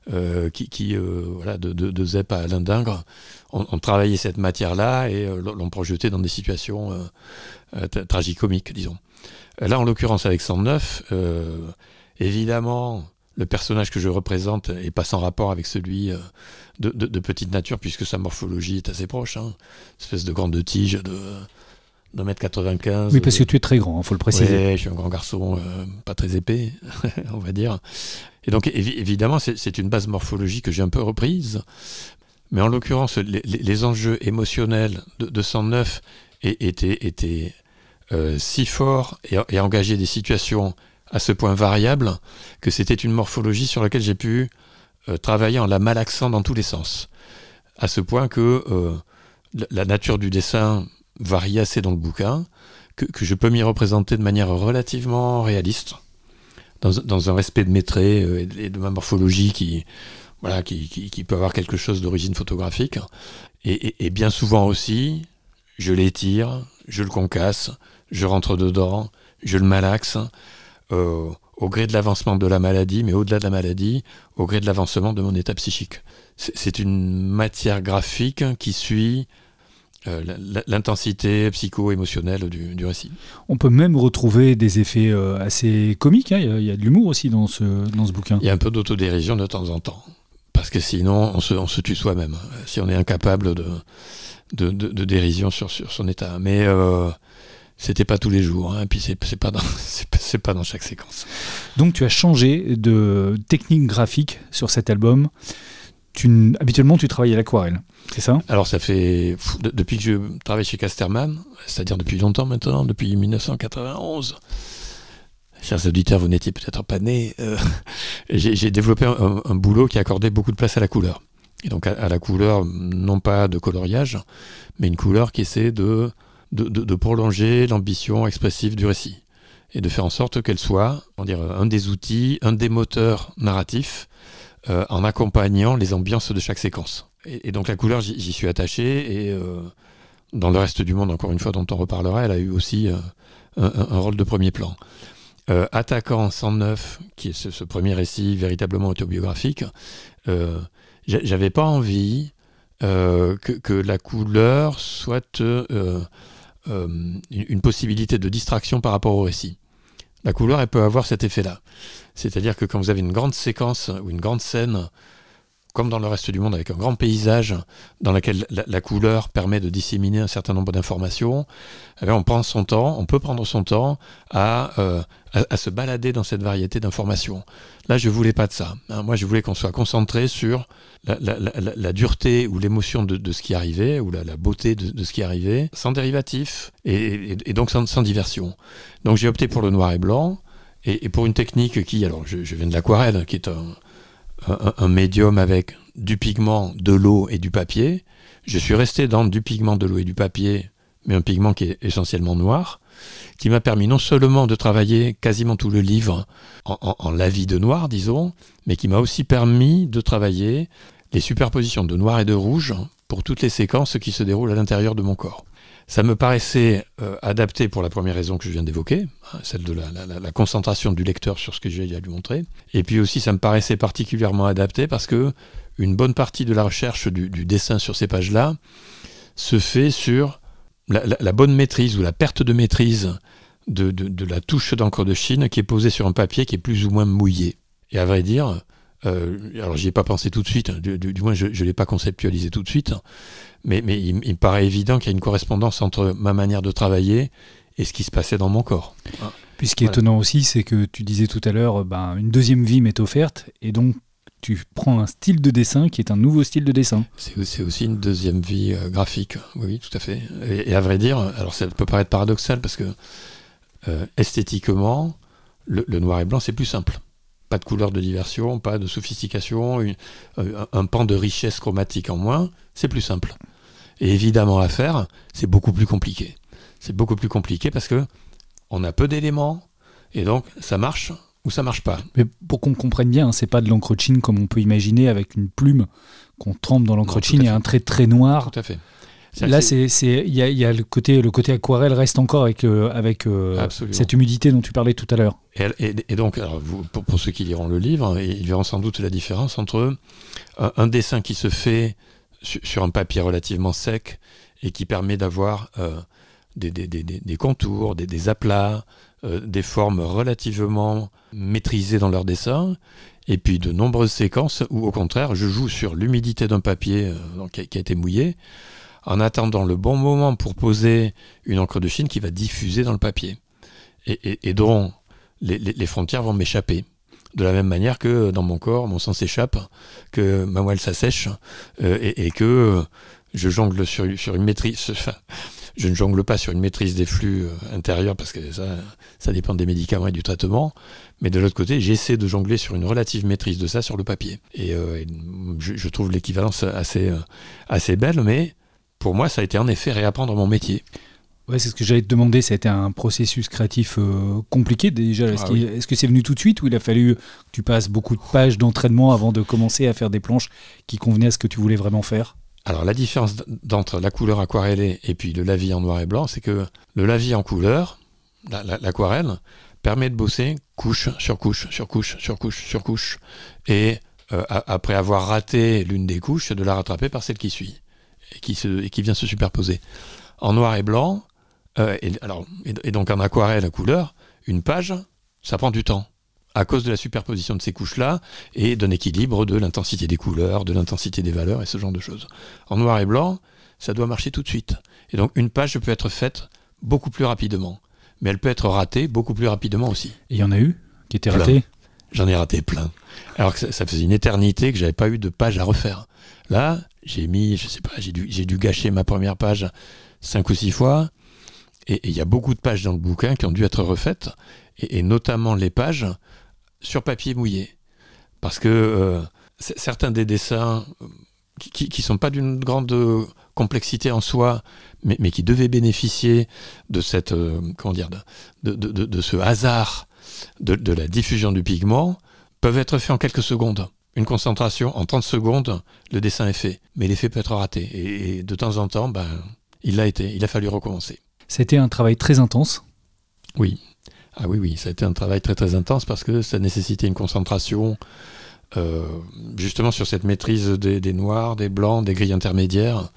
de Zep à Alain Dingre ont travaillé cette matière-là et l'ont projeté dans des situations tragicomiques, disons. Là, en l'occurrence, avec 109, évidemment, le personnage que je représente n'est pas sans rapport avec celui de Petite Nature, puisque sa morphologie est assez proche. Une espèce de grande tige de 1m95. Oui, parce que tu es très grand, il faut le préciser. Oui, je suis un grand garçon, pas très épais, on va dire. Et donc, évidemment, c'est une base morphologique que j'ai un peu reprise. Mais en l'occurrence, les enjeux émotionnels de 109 étaient si forts et engageaient des situations à ce point variables que c'était une morphologie sur laquelle j'ai pu travailler en la malaxant dans tous les sens. À ce point que la nature du dessin varie assez dans le bouquin, que je peux m'y représenter de manière relativement réaliste, dans un respect de mes traits et de ma morphologie qui peut avoir quelque chose d'origine photographique. Et bien souvent aussi, je l'étire, je le concasse, je rentre dedans, je le malaxe, au gré de l'avancement de la maladie, mais au-delà de la maladie, au gré de l'avancement de mon état psychique. C'est une matière graphique qui suit l'intensité psycho-émotionnelle du récit. On peut même retrouver des effets assez comiques, hein. Il y a de l'humour aussi dans ce bouquin. Il y a un peu d'autodérision de temps en temps, parce que sinon on se tue soi-même, si on est incapable de dérision sur son état. Mais c'était pas tous les jours, hein, et puis c'est pas dans chaque séquence. Donc tu as changé de technique graphique sur cet album. Habituellement, tu travailles à l'aquarelle, c'est ça ? Alors ça fait depuis que je travaille chez Casterman, c'est-à-dire depuis longtemps maintenant, depuis 1991. Chers auditeurs, vous n'étiez peut-être pas nés. J'ai développé un boulot qui accordait beaucoup de place à la couleur. Et donc à la couleur, non pas de coloriage, mais une couleur qui essaie de prolonger l'ambition expressive du récit et de faire en sorte qu'elle soit, un des outils, un des moteurs narratifs en accompagnant les ambiances de chaque séquence. Et donc la couleur, j'y suis attaché, et dans le reste du monde, encore une fois, dont on reparlera, elle a eu aussi un rôle de premier plan. Attaquant 109, qui est ce premier récit véritablement autobiographique, j'avais pas envie que la couleur soit une possibilité de distraction par rapport au récit. La couleur, elle peut avoir cet effet-là. C'est-à-dire que quand vous avez une grande séquence ou une grande scène, comme dans le reste du monde, avec un grand paysage dans lequel la couleur permet de disséminer un certain nombre d'informations, on peut prendre son temps à se balader dans cette variété d'informations. Là, je voulais pas de ça. Moi, je voulais qu'on soit concentré sur la dureté ou l'émotion de ce qui arrivait, ou la beauté de ce qui arrivait, sans dérivatif, et donc sans diversion. Donc j'ai opté pour le noir et blanc, et pour une technique qui, alors je viens de l'aquarelle, qui est un médium avec du pigment, de l'eau et du papier. Je suis resté dans du pigment, de l'eau et du papier, mais un pigment qui est essentiellement noir, qui m'a permis non seulement de travailler quasiment tout le livre en lavis de noir, disons, mais qui m'a aussi permis de travailler les superpositions de noir et de rouge pour toutes les séquences qui se déroulent à l'intérieur de mon corps. Ça me paraissait adapté pour la première raison que je viens d'évoquer, celle de la concentration du lecteur sur ce que j'ai à lui montrer. Et puis aussi, ça me paraissait particulièrement adapté parce que une bonne partie de la recherche du dessin sur ces pages-là se fait sur la bonne maîtrise ou la perte de maîtrise de la touche d'encre de Chine qui est posée sur un papier qui est plus ou moins mouillé. Et à vrai dire, alors j'y ai pas pensé tout de suite, du moins je l'ai pas conceptualisé tout de suite, mais il me paraît évident qu'il y a une correspondance entre ma manière de travailler et ce qui se passait dans mon corps. Puis ce qui est étonnant aussi, c'est que tu disais tout à l'heure, une deuxième vie m'est offerte, et donc tu prends un style de dessin qui est un nouveau style de dessin. C'est aussi une deuxième vie graphique, oui, tout à fait. Et à vrai dire, alors ça peut paraître paradoxal parce que esthétiquement, le noir et blanc c'est plus simple. Pas de couleur de diversion, pas de sophistication, un pan de richesse chromatique en moins, c'est plus simple. Et évidemment à faire, c'est beaucoup plus compliqué. C'est beaucoup plus compliqué parce que on a peu d'éléments, et donc ça marche ou ça marche pas. Mais pour qu'on comprenne bien, c'est pas de l'encre de Chine comme on peut imaginer avec une plume qu'on trempe dans l'encre de Chine et un trait très noir. Tout à fait. Là, il y a le côté aquarelle reste encore avec cette humidité dont tu parlais tout à l'heure. Et donc, alors, pour ceux qui liront le livre, ils verront sans doute la différence entre un dessin qui se fait sur un papier relativement sec et qui permet d'avoir des contours, des aplats, des formes relativement maîtrisées dans leur dessin, et puis de nombreuses séquences où, au contraire, je joue sur l'humidité d'un papier qui a été mouillé, en attendant le bon moment pour poser une encre de Chine qui va diffuser dans le papier, et dont les frontières vont m'échapper. De la même manière que dans mon corps, mon sang s'échappe, que ma moelle s'assèche, et que je jongle sur une maîtrise. Je ne jongle pas sur une maîtrise des flux intérieurs, parce que ça dépend des médicaments et du traitement, mais de l'autre côté, j'essaie de jongler sur une relative maîtrise de ça sur le papier. Et je trouve l'équivalence assez belle, mais pour moi, ça a été en effet réapprendre mon métier. Ouais, c'est ce que j'allais te demander. Ça a été un processus créatif compliqué déjà. Est-ce que c'est venu tout de suite, ou il a fallu que tu passes beaucoup de pages d'entraînement avant de commencer à faire des planches qui convenaient à ce que tu voulais vraiment faire ? Alors la différence entre la couleur aquarellée et puis le lavis en noir et blanc, c'est que le lavis en couleur, l'aquarelle, permet de bosser couche sur couche, sur couche, sur couche, sur couche, et après avoir raté l'une des couches, de la rattraper par celle qui suit. et qui vient se superposer. En noir et blanc, et donc en aquarelle à couleur, une page, ça prend du temps, à cause de la superposition de ces couches-là, et d'un équilibre de l'intensité des couleurs, de l'intensité des valeurs, et ce genre de choses. En noir et blanc, ça doit marcher tout de suite. Et donc une page peut être faite beaucoup plus rapidement, mais elle peut être ratée beaucoup plus rapidement aussi. Et il y en a eu qui étaient ratés? J'en ai raté plein. Alors que ça faisait une éternité que j'avais pas eu de page à refaire. Là, j'ai dû gâcher ma première page 5 ou 6 fois, et il y a beaucoup de pages dans le bouquin qui ont dû être refaites, et notamment les pages sur papier mouillé. Parce que certains des dessins qui sont pas d'une grande complexité en soi, mais qui devaient bénéficier de cette de ce hasard de la diffusion du pigment, peuvent être faits en quelques secondes. Une concentration, en 30 secondes, le dessin est fait. Mais l'effet peut être raté. Et de temps en temps, il a fallu recommencer. C'était un travail très intense. Oui. Ah oui, ça a été un travail très très intense parce que ça nécessitait une concentration justement sur cette maîtrise des noirs, des blancs, des grilles intermédiaires.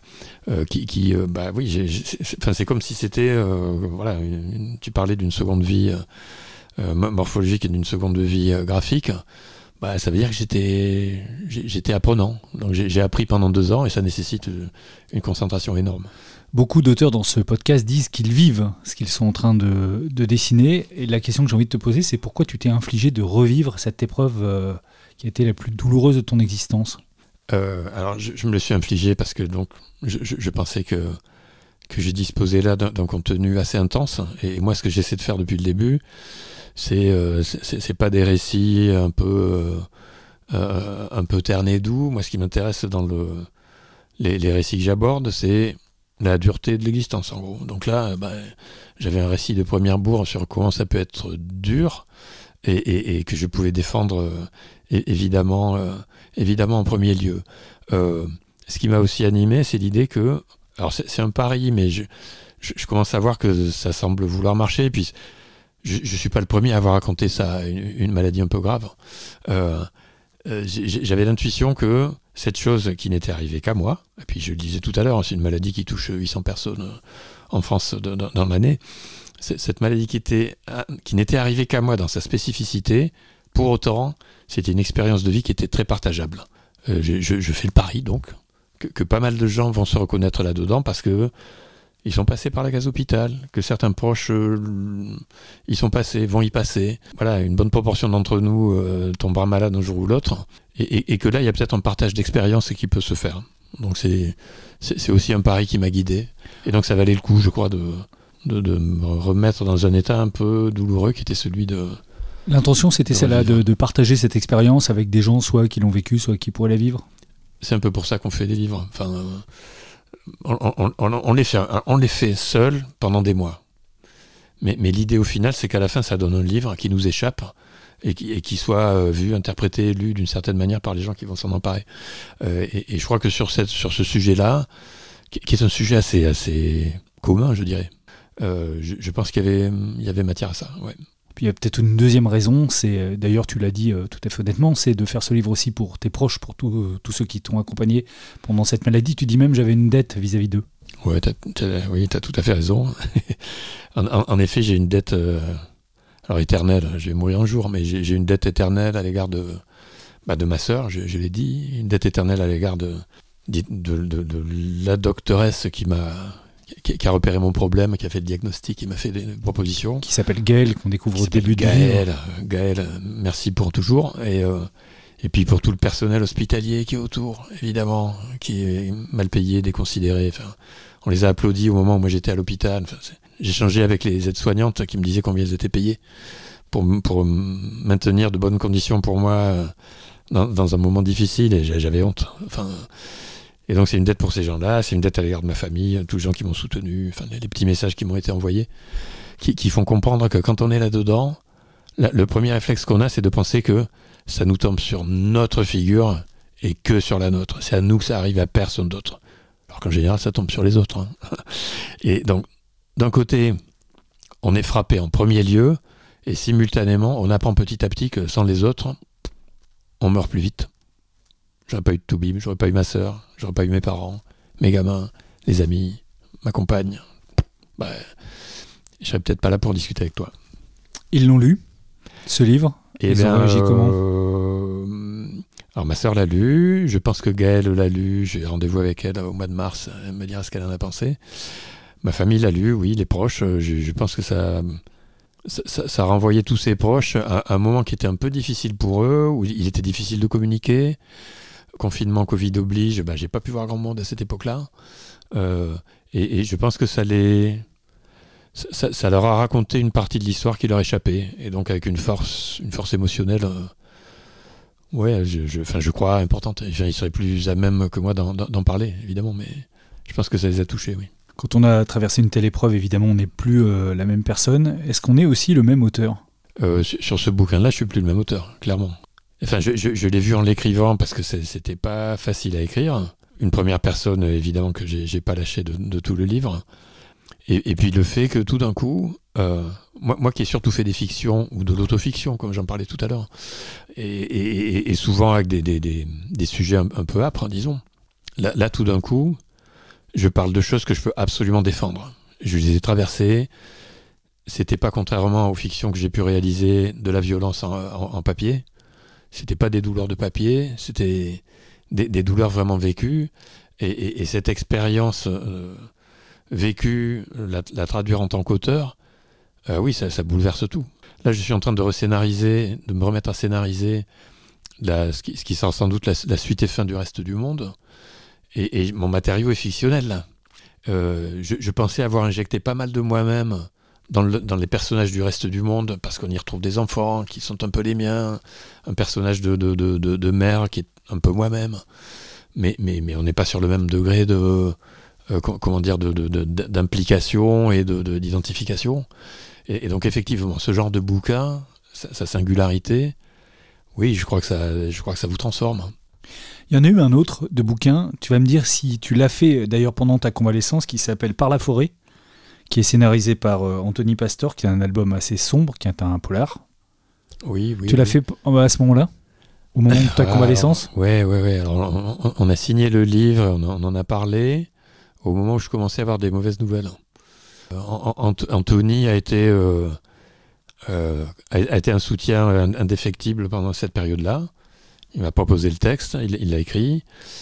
C'est comme si c'était tu parlais d'une seconde vie morphologique et d'une seconde vie graphique. Ça veut dire que j'étais apprenant. Donc j'ai appris pendant 2 ans et ça nécessite une concentration énorme. Beaucoup d'auteurs dans ce podcast disent qu'ils vivent ce qu'ils sont en train de dessiner. Et la question que j'ai envie de te poser, c'est pourquoi tu t'es infligé de revivre cette épreuve qui a été la plus douloureuse de ton existence? Alors je me le suis infligé parce que donc je pensais que je disposais là d'un contenu assez intense. Et moi, ce que j'essaie de faire depuis le début, c'est pas des récits un peu terne et doux. Moi, ce qui m'intéresse dans les récits que j'aborde, c'est la dureté de l'existence, en gros. Donc là, j'avais un récit de première bourre sur comment ça peut être dur et que je pouvais défendre évidemment en premier lieu. Ce qui m'a aussi animé, c'est l'idée que... Alors c'est un pari, mais je commence à voir que ça semble vouloir marcher. Et puis je suis pas le premier à avoir raconté ça, une maladie un peu grave. J'avais l'intuition que cette chose qui n'était arrivée qu'à moi, et puis je le disais tout à l'heure, c'est une maladie qui touche 800 personnes en France dans l'année, cette maladie qui n'était arrivée qu'à moi dans sa spécificité, pour autant, c'était une expérience de vie qui était très partageable. Je fais le pari donc que pas mal de gens vont se reconnaître là-dedans parce que ils sont passés par la case hôpital, que certains proches vont y passer. Voilà, une bonne proportion d'entre nous tombera malade un jour ou l'autre, et que là, il y a peut-être un partage d'expérience qui peut se faire. Donc c'est aussi un pari qui m'a guidé, et donc ça valait le coup, je crois, de me remettre dans un état un peu douloureux qui était celui de... L'intention, c'était celle-là, de partager cette expérience avec des gens, soit qui l'ont vécu, soit qui pourraient la vivre. C'est un peu pour ça qu'on fait des livres. Enfin, on les fait seuls pendant des mois. Mais l'idée au final, c'est qu'à la fin, ça donne un livre qui nous échappe et qui soit vu, interprété, lu d'une certaine manière par les gens qui vont s'en emparer. Et je crois que sur ce sujet-là, qui est un sujet assez commun, je dirais, je pense qu'il y avait matière à ça. Ouais. Puis il y a peut-être une deuxième raison, c'est, d'ailleurs tu l'as dit tout à fait honnêtement, c'est de faire ce livre aussi pour tes proches, pour tous ceux qui t'ont accompagné pendant cette maladie. Tu dis même j'avais une dette vis-à-vis d'eux. Ouais, t'as tout à fait raison. en effet, j'ai une dette alors éternelle, je vais mourir un jour, mais j'ai une dette éternelle à l'égard de ma sœur, je l'ai dit, une dette éternelle à l'égard de la doctoresse qui a repéré mon problème, qui a fait le diagnostic, qui m'a fait des propositions. Qui s'appelle Gaëlle, qu'on découvre au début du livre. Gaëlle, merci pour toujours. Et puis pour tout le personnel hospitalier qui est autour, évidemment, qui est mal payé, déconsidéré. Enfin, on les a applaudis au moment où moi j'étais à l'hôpital. Enfin, j'ai échangé avec les aides-soignantes qui me disaient combien elles étaient payées pour maintenir de bonnes conditions pour moi dans un moment difficile, et j'avais honte. Enfin... Et donc c'est une dette pour ces gens-là, c'est une dette à l'égard de ma famille, tous les gens qui m'ont soutenu, enfin les petits messages qui m'ont été envoyés, qui font comprendre que quand on est là-dedans, le premier réflexe qu'on a, c'est de penser que ça nous tombe sur notre figure et que sur la nôtre. C'est à nous que ça arrive, à personne d'autre. Alors qu'en général, ça tombe sur les autres. Hein. Et donc, d'un côté, on est frappé en premier lieu, et simultanément, on apprend petit à petit que sans les autres, on meurt plus vite. J'aurais pas eu de Toubib, j'aurais pas eu ma sœur, j'aurais pas eu mes parents, mes gamins, les amis, ma compagne, je serais peut-être pas là pour discuter avec toi. Ils l'ont lu, ce livre? Ils ont réagi comment? Alors ma sœur l'a lu, je pense que Gaëlle l'a lu, j'ai rendez-vous avec elle au mois de mars, elle me dira ce qu'elle en a pensé. Ma famille l'a lu, oui, les proches, je pense que ça renvoyait tous ses proches à un moment qui était un peu difficile pour eux, où il était difficile de communiquer. Confinement, Covid oblige, j'ai pas pu voir grand monde à cette époque-là. Et je pense que ça leur a raconté une partie de l'histoire qui leur échappait. Et donc avec une force émotionnelle, je crois importante. Ils seraient plus à même que moi d'en parler, évidemment, mais je pense que ça les a touchés, oui. Quand on a traversé une telle épreuve, évidemment, on n'est plus la même personne. Est-ce qu'on est aussi le même auteur? Sur ce bouquin-là, je suis plus le même auteur, clairement. Enfin, je l'ai vu en l'écrivant parce que c'était pas facile à écrire. Une première personne, évidemment, que j'ai pas lâché de tout le livre. Et puis le fait que tout d'un coup, moi qui ai surtout fait des fictions ou de l'autofiction, comme j'en parlais tout à l'heure, et souvent avec des sujets un peu âpres, disons. Là, tout d'un coup, je parle de choses que je peux absolument défendre. Je les ai traversées. C'était pas, contrairement aux fictions que j'ai pu réaliser, de la violence en papier. C'était pas des douleurs de papier, c'était des douleurs vraiment vécues. Et cette expérience vécue, la traduire en tant qu'auteur, oui, ça bouleverse tout. Là, je suis en train de me remettre à scénariser ce qui sera sans doute la suite et fin du Reste du Monde. Et mon matériau est fictionnel, là. Je pensais avoir injecté pas mal de moi-même dans les personnages du Reste du Monde, parce qu'on y retrouve des enfants qui sont un peu les miens, un personnage de mère qui est un peu moi-même, mais on n'est pas sur le même degré d'implication et d'identification. Et donc effectivement, ce genre de bouquin, sa singularité, oui, je crois que ça vous transforme. Il y en a eu un autre de bouquin, tu vas me dire si tu l'as fait d'ailleurs pendant ta convalescence, qui s'appelle Par la forêt, qui est scénarisé par Anthony Pastor, qui est un album assez sombre, qui est un polar. Oui. Tu l'as fait à ce moment-là, au moment de ta convalescence? Oui. Alors, on a signé le livre, on en a parlé au moment où je commençais à avoir des mauvaises nouvelles. Anthony a été un soutien indéfectible pendant cette période-là. Il m'a proposé le texte, il l'a écrit.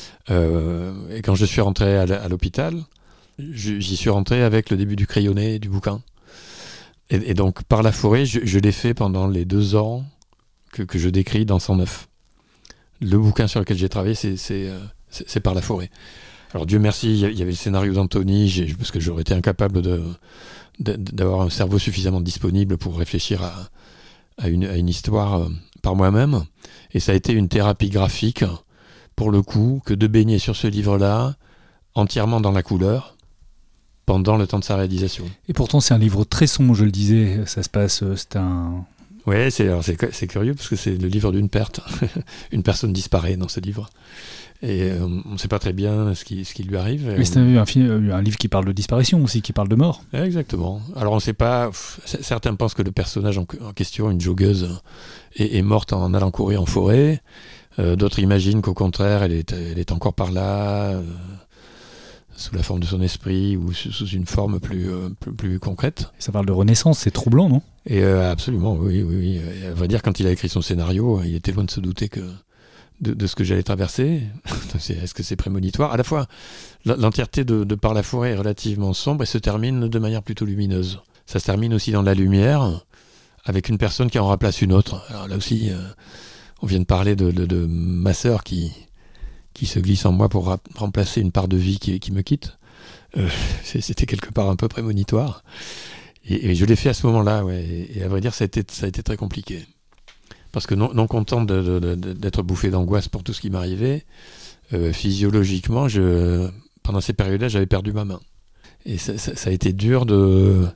Et quand je suis rentré à l'hôpital, j'y suis rentré avec le début du crayonné du bouquin. Et donc, Par la forêt, je l'ai fait pendant les 2 ans que je décris dans 109. Le bouquin sur lequel j'ai travaillé, c'est Par la forêt. Alors, Dieu merci, il y avait le scénario d'Anthony, parce que j'aurais été incapable d'avoir un cerveau suffisamment disponible pour réfléchir à une histoire par moi-même. Et ça a été une thérapie graphique, pour le coup, que de baigner sur ce livre-là, entièrement dans la couleur, pendant le temps de sa réalisation. Et pourtant, c'est un livre très sombre, je le disais. Ça se passe, c'est un... Oui, c'est curieux, parce que c'est le livre d'une perte. Une personne disparaît dans ce livre. Et on ne sait pas très bien ce qui lui arrive. Mais c'est un livre qui parle de disparition aussi, qui parle de mort. Exactement. Alors on ne sait pas, certains pensent que le personnage en question, une joggeuse, est morte en allant courir en forêt. D'autres imaginent qu'au contraire, elle est encore par là, sous la forme de son esprit ou sous une forme plus concrète. Et ça parle de renaissance, c'est troublant, non? Et absolument, oui. Et à vrai dire, quand il a écrit son scénario, il était loin de se douter de ce que j'allais traverser. Est-ce que c'est prémonitoire? À la fois, l'entièreté de Par la forêt est relativement sombre et se termine de manière plutôt lumineuse. Ça se termine aussi dans la lumière, avec une personne qui en remplace une autre. Alors là aussi, on vient de parler de ma sœur qui se glisse en moi pour remplacer une part de vie qui me quitte. C'était quelque part un peu prémonitoire. Et je l'ai fait à ce moment-là, ouais. Et à vrai dire, ça a été très compliqué. Parce que non content d'être bouffé d'angoisse pour tout ce qui m'arrivait, physiologiquement, pendant ces périodes-là, j'avais perdu ma main. Et ça a été dur de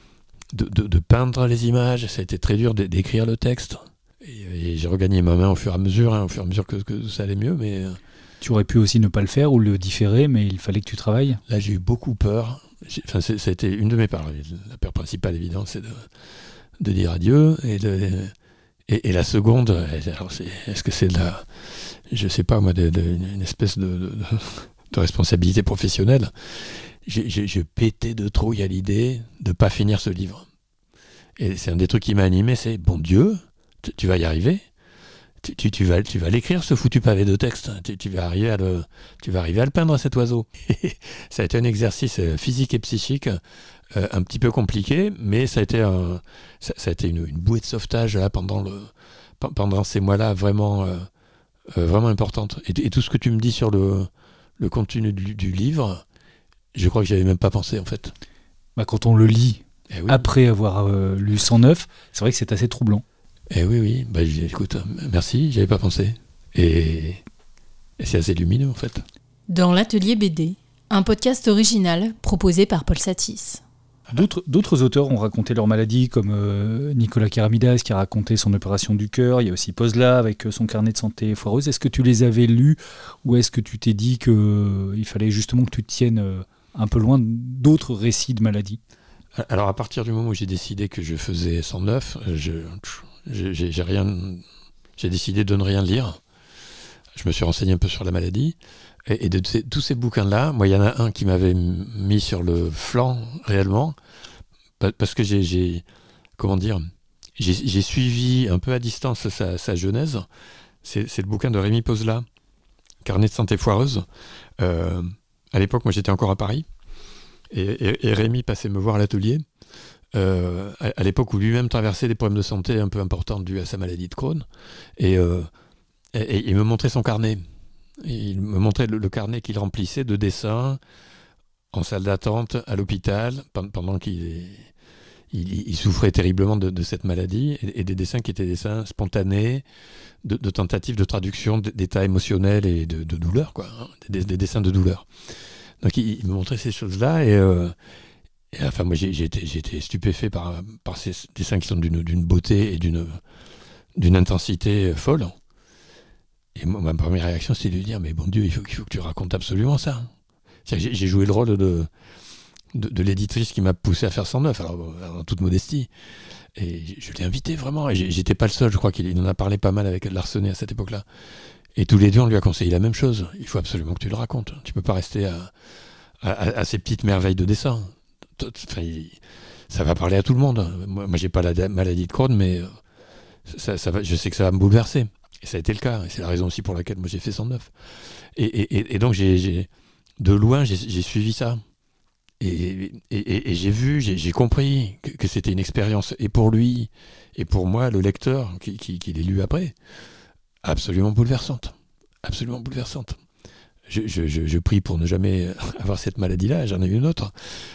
peindre les images, ça a été très dur d'écrire le texte. Et j'ai regagné ma main au fur et à mesure que ça allait mieux. Mais tu aurais pu aussi ne pas le faire ou le différer, mais il fallait que tu travailles. Là, j'ai eu beaucoup peur. Ça a été une de mes peurs. La peur principale, évidemment, c'est de dire adieu. Et la seconde, alors est-ce que c'est je sais pas moi, une espèce responsabilité professionnelle, je pétais de trouille à l'idée de ne pas finir ce livre. Et c'est un des trucs qui m'a animé, c'est bon Dieu, tu vas y arriver. Tu vas l'écrire, ce foutu pavé de texte. Tu vas arriver à le peindre, cet oiseau. Ça a été un exercice physique et psychique un petit peu compliqué, mais ça a été une bouée de sauvetage là, pendant ces mois-là vraiment importante. Et tout ce que tu me dis sur le contenu du livre, je crois que j'avais même pas pensé en fait. Quand on le lit oui. Après avoir lu 109, c'est vrai que c'est assez troublant. Oui. Écoute, merci, j'avais pas pensé. Et c'est assez lumineux en fait. Dans l'Atelier BD, un podcast original proposé par Paul Satis. D'autres auteurs ont raconté leur maladie, comme Nicolas Karamidas qui a raconté son opération du cœur. Il y a aussi Pozla avec son carnet de santé foireuse. Est-ce que tu les avais lus ou est-ce que tu t'es dit qu'il fallait justement que tu te tiennes un peu loin d'autres récits de maladie ? Alors à partir du moment où j'ai décidé que je faisais 109, j'ai décidé de ne rien lire. Je me suis renseigné un peu sur la maladie. Et de tous ces bouquins-là, moi, il y en a un qui m'avait mis sur le flanc, réellement, parce que j'ai suivi un peu à distance sa genèse. C'est le bouquin de Rémi Pozla, Carnet de santé foireuse. À l'époque, moi, j'étais encore à Paris. Et Rémi passait me voir à l'atelier, à l'époque où lui-même traversait des problèmes de santé un peu importants dus à sa maladie de Crohn. Et il me montrait son carnet. Et il me montrait le carnet qu'il remplissait de dessins en salle d'attente, à l'hôpital, pendant qu'il souffrait terriblement de cette maladie, et des dessins qui étaient des dessins spontanés, de tentatives de traduction d'états émotionnels et de douleur, quoi, hein, des dessins de douleur. Donc il me montrait ces choses-là, et enfin moi j'ai été stupéfait par ces dessins qui sont d'une beauté et d'une intensité folle. Et moi, ma première réaction, c'était de lui dire, mais bon Dieu, il faut que tu racontes absolument ça. C'est-à-dire que j'ai joué le rôle de l'éditrice qui m'a poussé à faire 109, alors en toute modestie. Et je l'ai invité vraiment, et j'étais pas le seul, je crois qu'il en a parlé pas mal avec Larsenet à cette époque-là. Et tous les deux, on lui a conseillé la même chose. Il faut absolument que tu le racontes. Tu peux pas rester à ces petites merveilles de dessin. Enfin, ça va parler à tout le monde. Moi j'ai pas la maladie de Crohn, mais je sais que ça va me bouleverser. Et ça a été le cas, et c'est la raison aussi pour laquelle moi j'ai fait 109. Et donc de loin j'ai suivi ça. Et j'ai compris que c'était une expérience, et pour lui, et pour moi, le lecteur, qui l'ai lu après, absolument bouleversante. Absolument bouleversante. Je prie pour ne jamais avoir cette maladie-là, j'en ai eu une autre.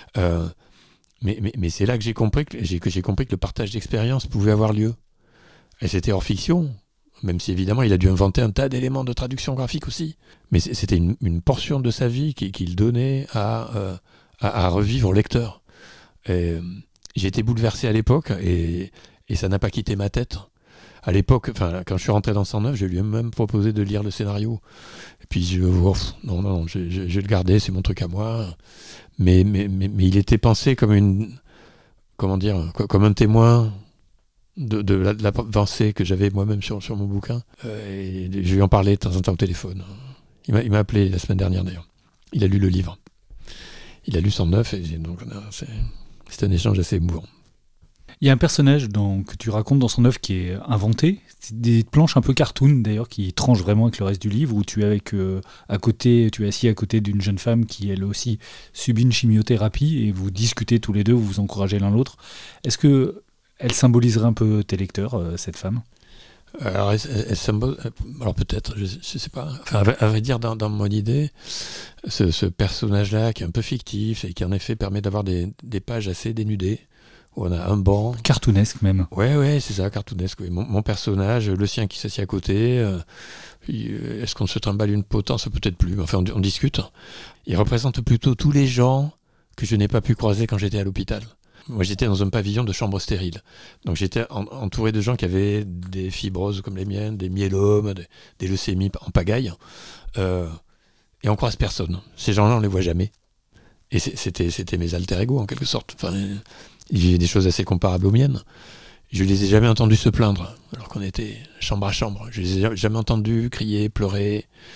Mais c'est là que j'ai compris que le partage d'expérience pouvait avoir lieu. Et c'était hors fiction. Même si évidemment il a dû inventer un tas d'éléments de traduction graphique aussi. Mais c'était une portion de sa vie qu'il donnait à revivre au lecteur. Et j'ai été bouleversé à l'époque, et ça n'a pas quitté ma tête. À l'époque, quand je suis rentré dans 109, je lui ai même proposé de lire le scénario. Et puis je vais le garder, c'est mon truc à moi. Mais il était pensé comme comme un témoin de la pensée que j'avais moi-même sur mon bouquin. Et je lui en parlais de temps en temps au téléphone. Il m'a appelé la semaine dernière d'ailleurs. Il a lu le livre. Il a lu 109, et donc c'est un échange assez émouvant. Il y a un personnage que tu racontes dans 109 qui est inventé. C'est des planches un peu cartoon d'ailleurs qui tranchent vraiment avec le reste du livre, où tu es assis à côté d'une jeune femme qui elle aussi subit une chimiothérapie, et vous discutez tous les deux, vous vous encouragez l'un l'autre. Est-ce que elle symboliserait un peu tes lecteurs, cette femme ? Alors, alors peut-être, je sais pas. Enfin, à vrai dire, dans mon idée, ce personnage-là qui est un peu fictif et qui en effet permet d'avoir des pages assez dénudées, où on a un banc. Cartoonesque même. Ouais, c'est ça, cartoonesque. Oui. Mon personnage, le sien qui s'assied à côté. Est-ce qu'on se trimballe une potence ? Peut-être plus, mais enfin on discute. Il représente plutôt tous les gens que je n'ai pas pu croiser quand j'étais à l'hôpital. Moi, j'étais dans un pavillon de chambre stérile. Donc, j'étais entouré de gens qui avaient des fibroses comme les miennes, des myélomes, des leucémies en pagaille. Et on croise personne. Ces gens-là, on les voit jamais. Et c'était mes alter ego, en quelque sorte. Enfin, ils vivaient des choses assez comparables aux miennes. Je les ai jamais entendus se plaindre, alors qu'on était chambre à chambre. Je les ai jamais entendus crier, pleurer.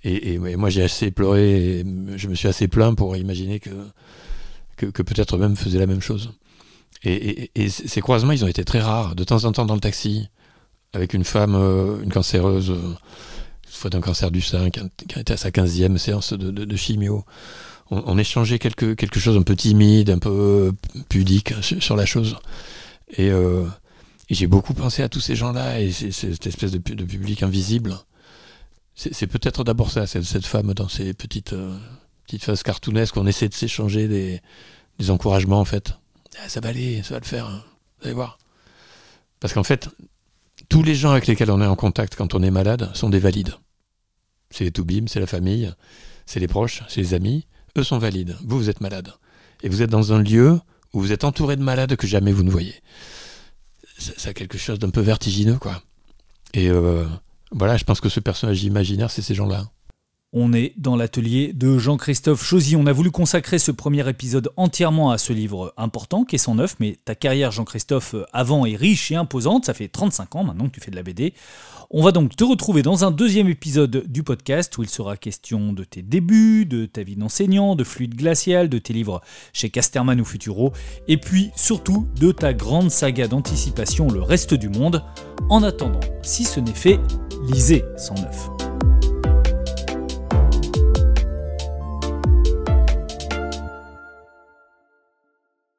Et moi, j'ai assez pleuré, et je me suis assez plaint pour imaginer que peut-être eux-mêmes faisaient la même chose. Et ces croisements, ils ont été très rares. De temps en temps, dans le taxi, avec une femme, une cancéreuse, soit d'un cancer du sein, qui était à sa 15e séance de chimio. On échangeait quelque chose un peu timide, un peu pudique sur la chose. Et j'ai beaucoup pensé à tous ces gens-là et cette espèce de public invisible. C'est peut-être d'abord ça, cette femme dans ces petites phases cartoonesques où on essaie de s'échanger des encouragements, en fait. Ah, ça va aller, ça va le faire, hein. Vous allez voir. Parce qu'en fait, tous les gens avec lesquels on est en contact quand on est malade sont des valides. C'est les toubibs, c'est la famille, c'est les proches, c'est les amis. Eux sont valides. Vous êtes malade. Et vous êtes dans un lieu où vous êtes entouré de malades que jamais vous ne voyez. Ça a quelque chose d'un peu vertigineux, quoi. Et voilà, je pense que ce personnage imaginaire, c'est ces gens-là. On est dans l'atelier de Jean-Christophe Chauzy. On a voulu consacrer ce premier épisode entièrement à ce livre important qui est 109, mais ta carrière, Jean-Christophe, avant est riche et imposante. Ça fait 35 ans maintenant que tu fais de la BD. On va donc te retrouver dans un deuxième épisode du podcast où il sera question de tes débuts, de ta vie d'enseignant, de Fluide Glacial, de tes livres chez Casterman ou Futuro, et puis surtout de ta grande saga d'anticipation Le Reste du Monde. En attendant, si ce n'est fait, lisez 109.